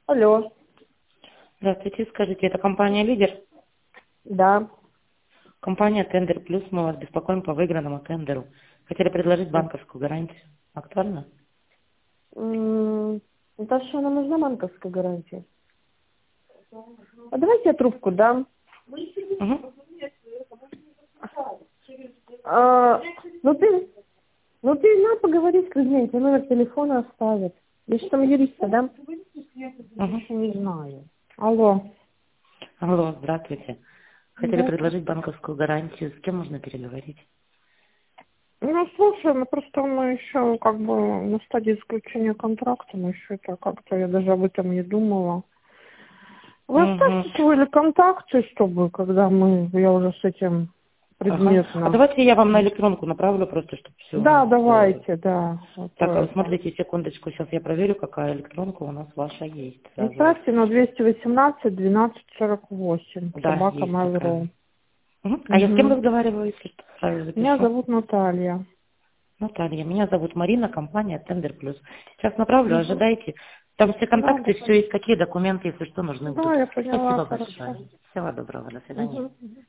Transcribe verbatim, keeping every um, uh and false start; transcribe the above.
Алло. Здравствуйте, скажите, это компания «Лидер»? Да. Компания «Тендер Плюс», мы вас беспокоим по выигранному тендеру. Хотели предложить банковскую гарантию. Актуально? М, Наташа, нам нужна банковская гарантия. А давайте я трубку дам. Угу. А, ну ты, ну ты на поговори с людьми, тебе номер телефона оставят. Я же там юриста дам. Угу. Еще не знаю. Алло. Алло, здравствуйте. Хотели Да. предложить банковскую гарантию. С кем можно переговорить? Ну, слушай, ну просто мы еще как бы на стадии заключения контракта, мы еще это как-то, я даже об этом не думала. Вы Угу. оставьте свои контакты, чтобы, когда мы, я уже с этим Ага. А предметно. давайте я вам на электронку направлю, просто чтобы все у Да, нас... э, давайте, да. Вот Так, а это. смотрите, секундочку, сейчас я проверю, какая электронка у нас ваша есть сразу. Отправьте на двести восемнадцать двенадцать сорок восемь. Да, Собака есть такая. Mail.ru. Угу. А я с кем Угу. разговариваю, если что, сразу Меня запишу? зовут Наталья. Наталья, меня зовут Марина, компания «Тендер Плюс». Сейчас направлю, Угу. ожидайте. Там все Да, контакты, да. все есть, какие документы, если что, нужны Да, будут. я поняла, Спасибо хорошо. большое. Всего доброго, до свидания. Угу.